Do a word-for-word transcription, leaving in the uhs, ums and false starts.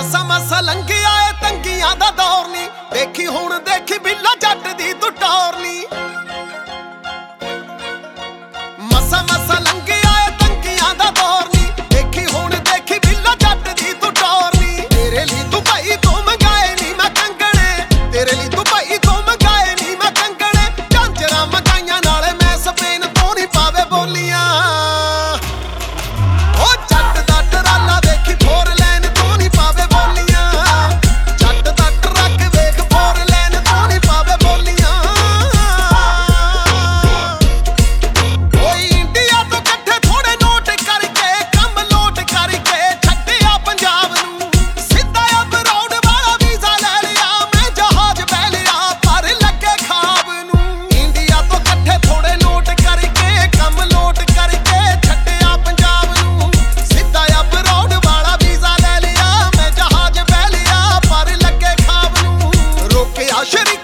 ਮਸਾ ਮਸਾ ਲੰਘਿਆ ਏ ਤੰਗੀਆਂ ਦਾ ਦੌਰ ਨੀ, ਦੇਖੀ ਹੁਣ ਦੇਖੀ ਬਿੱਲਾ ਜੱਟ ਦੀ ਤੂੰ ਟੌਰ ਨੀ। ਮਸਾ ਮਸਾ ਲੰਘਿਆ ਏ ਤੰਗੀਆਂ ਦਾ ਦੌਰ ਨੀ, ਦੇਖੀ ਹੁਣ ਦੇਖੀ ਬਿੱਲਾ ਜੱਟ ਦੀ ਤੂੰ ਟੌਰ ਨੀ। ਤੇਰੇ ਲਈ ਦੁਬਈ ਤੋਂ ਮੰਗਾਏ ਨੀ ਮੈਂ ਕੰਗਣੇ, ਤੇਰੇ ਲਈ ਦੁਬਈ ਤੋਂ ਮੰਗਾਏ ਨੀ ਮੈਂ ਕੰਗਣੇ। ਝਾਂਜਰਾਂ ਮੰਗਾਈਆਂ ਨਾਲੇ ਮੈਂ ਸਪੇਨ ਤੋਂ ਨੀ ਪਾਵੇ ਬੋਲੀਆਂ। ਉਹ ਜੱਟ ਦਾ ਟਰਾਲਾ ਵੇਖੀ ਫੋਰ ਲੈਨ ਤੋਂ ਨੀ ਪਾਵੇ ਬੋਲੀਆਂ, ਜੱਟ ਦਾ ਟਰੱਕ ਵੇਖ ਫੋਰ ਲੈਨ ਤੋਂ ਨੀ ਪਾਵੇ ਬੋਲੀਆਂ। ਓਏ ਇੰਡੀਆ ਤੋਂ ਇਕੱਠੇ ਥੋੜੇ ਨੋਟ ਕਰਕੇ ਕੰਮ ਲੋਟ ਕਰਕੇ ਛੱਡਿਆ ਪੰਜਾਬ ਨੂੰ, ਸਿੱਧਾ ਅਬਰੋਡ ਵਾਲਾ ਵੀਜ਼ਾ ਲੈ ਲਿਆ ਮੈਂ ਜਹਾਜ਼ ਬਹਿ ਲਿਆ ਪਰ ਲੱਗੇ ਖਾਬ ਨੂੰ। ਇੰਡੀਆ ਤੋਂ ਇਕੱਠੇ ਥੋੜੇ ਨੋਟ ਕਰਕੇ ਕੰਮ ਲੋਟ ਕਰਕੇ ਛੱਡਿਆ ਪੰਜਾਬ ਨੂੰ, ਸਿੱਧਾ ਅਬਰੋਡ ਵਾਲਾ ਵੀਜ਼ਾ ਲੈ ਲਿਆ ਮੈਂ ਜਹਾਜ਼ ਬਹਿ ਲਿਆ ਪਰ ਲੱਗੇ ਖਾਬ ਨੂੰ। ਰੋਕਿਆ ਸ਼ਰੀਕ